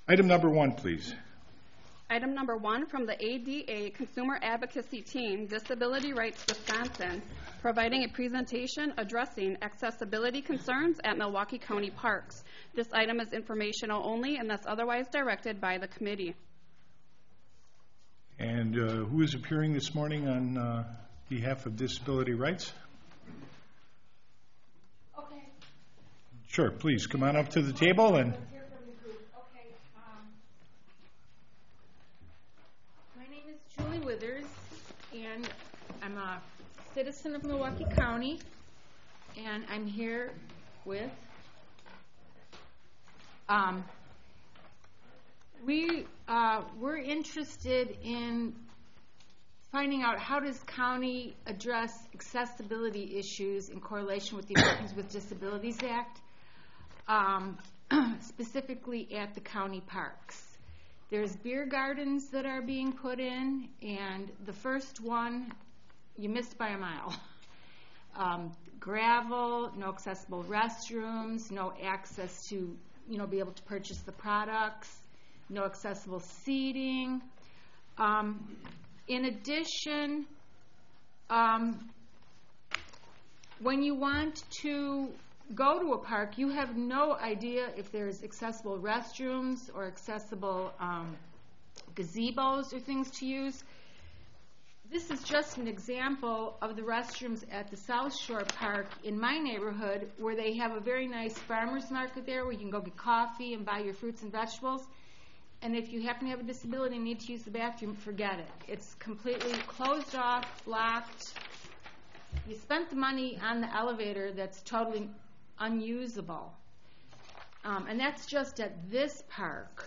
Item number 1, please. Item number 1 from the ADA Consumer Advocacy Team, Disability Rights Wisconsin, providing a presentation addressing accessibility concerns at Milwaukee County Parks. This item is informational only unless otherwise directed by the committee. And who is appearing this morning on behalf of Disability Rights? Okay. Sure, please come on up to the table and. Julie Withers, and I'm a citizen of Milwaukee County, and I'm here with we're interested in finding out how does county address accessibility issues in correlation with the Americans with Disabilities Act, specifically at the county parks. There's beer gardens that are being put in, and the first one, you missed by a mile. Gravel, no accessible restrooms, no access to, be able to purchase the products, no accessible seating. In addition, when you want to go to a park, you have no idea if there's accessible restrooms or accessible gazebos or things to use. This is just an example of the restrooms at the South Shore Park in my neighborhood, where they have a very nice farmer's market there where you can go get coffee and buy your fruits and vegetables. And if you happen to have a disability and need to use the bathroom, forget it. It's completely closed off, blocked. You spent the money on the elevator that's totally unusable. And that's just at this park.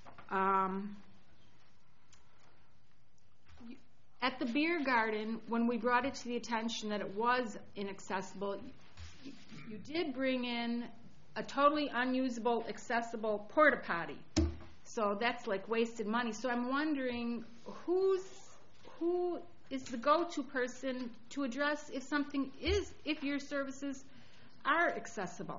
At the beer garden, when we brought it to the attention that it was inaccessible, you did bring in a totally unusable, accessible porta potty. So that's like wasted money. So I'm wondering who is the go-to person to address if your services are accessible.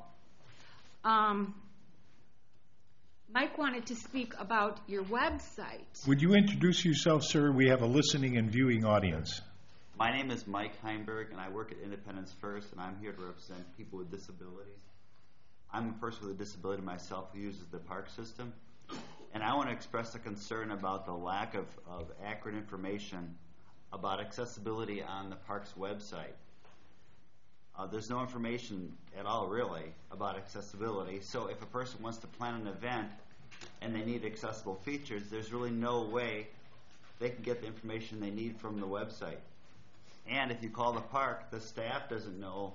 Mike wanted to speak about your website. Would you introduce yourself, sir? We have a listening and viewing audience. My name is Mike Heimberg, and I work at Independence First, and I'm here to represent people with disabilities. I'm a person with a disability myself who uses the park system, and I want to express a concern about the lack of accurate information about accessibility on the park's website. There's no information at all, really, about accessibility. So if a person wants to plan an event and they need accessible features, there's really no way they can get the information they need from the website. And if you call the park, the staff doesn't know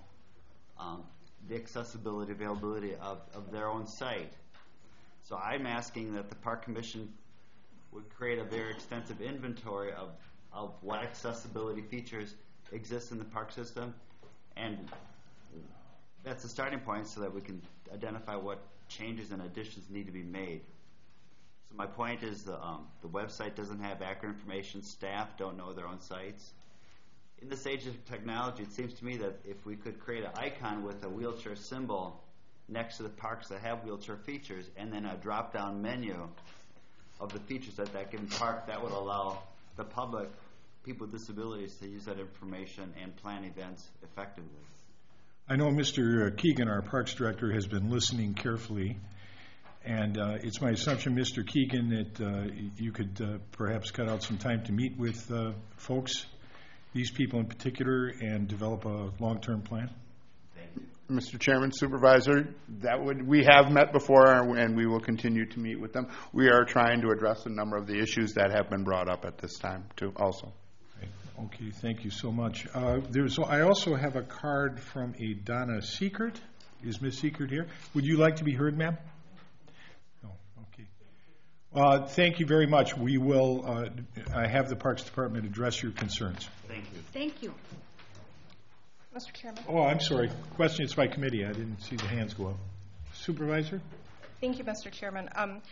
the accessibility, availability of their own site. So I'm asking that the Park Commission would create a very extensive inventory of what accessibility features exist in the park system. And that's the starting point so that we can identify what changes and additions need to be made. So my point is the website doesn't have accurate information. Staff don't know their own sites. In this age of technology, it seems to me that if we could create an icon with a wheelchair symbol next to the parks that have wheelchair features and then a drop-down menu of the features at that given park, that would allow the public, people with disabilities, to use that information and plan events effectively. I know Mr. Keegan, our Parks Director, has been listening carefully, and it's my assumption, Mr. Keegan, that you could perhaps cut out some time to meet with folks, these people in particular, and develop a long-term plan. Thank you. Mr. Chairman, Supervisor, we have met before, and we will continue to meet with them. We are trying to address a number of the issues that have been brought up at this time, too, also. Okay, thank you so much. I also have a card from a Donna Seekert. Is Ms. Seekert here? Would you like to be heard, ma'am? No, okay. Thank you very much. We will have the Parks Department address your concerns. Thank you. Thank you. Mr. Chairman. Oh, I'm sorry. Questions by committee. I didn't see the hands go up. Supervisor? Thank you, Mr. Chairman.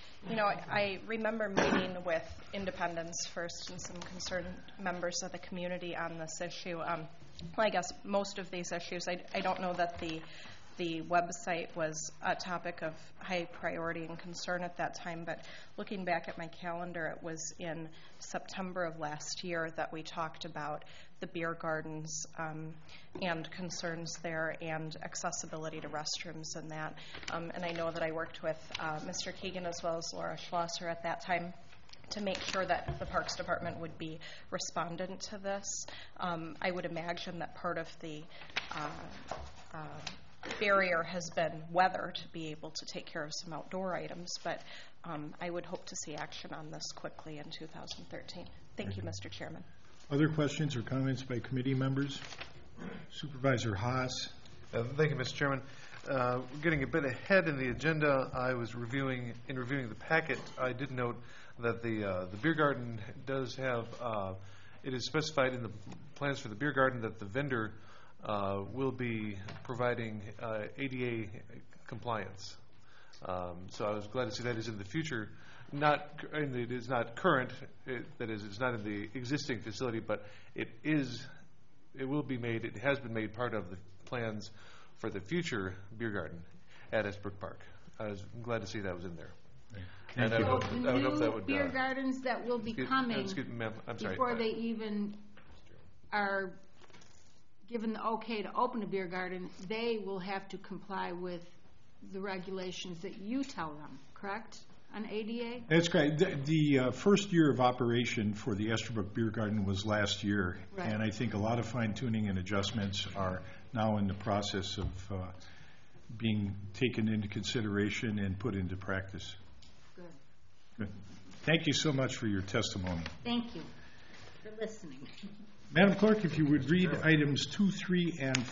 I remember meeting with Independence First and some concerned members of the community on this issue. Well, I guess most of these issues, I don't know that the the website was a topic of high priority and concern at that time, but looking back at my calendar, it was in September of last year that we talked about the beer gardens and concerns there and accessibility to restrooms and that. And I know that I worked with Mr. Kagan as well as Laura Schlosser at that time to make sure that the Parks Department would be respondent to this. I would imagine that part of the barrier has been weather to be able to take care of some outdoor items, but I would hope to see action on this quickly in 2013. Thank you, Mr. Chairman. Other questions or comments by committee members? Supervisor Haas. Thank you, Mr. Chairman. We're getting a bit ahead in the agenda. I was reviewing the packet. I did note that the beer garden does have, it is specified in the plans for the beer garden that the vendor will be providing ADA compliance. So I was glad to see that is in the future. It is not current, that is, it's not in the existing facility, but it will be made, it has been made part of the plans for the future beer garden at Esbrook Park. I was glad to see that was in there. And I would hope that would, beer gardens that will be coming excuse me, ma'am, I'm sorry. before they even are given the okay to open a beer garden, they will have to comply with the regulations that you tell them, correct, on ADA? That's great. The first year of operation for the Estabrook Beer Garden was last year, right. And I think a lot of fine-tuning and adjustments are now in the process of being taken into consideration and put into practice. Good. Good. Thank you so much for your testimony. Thank you for listening. Madam Clerk, if you would read items 2, 3, and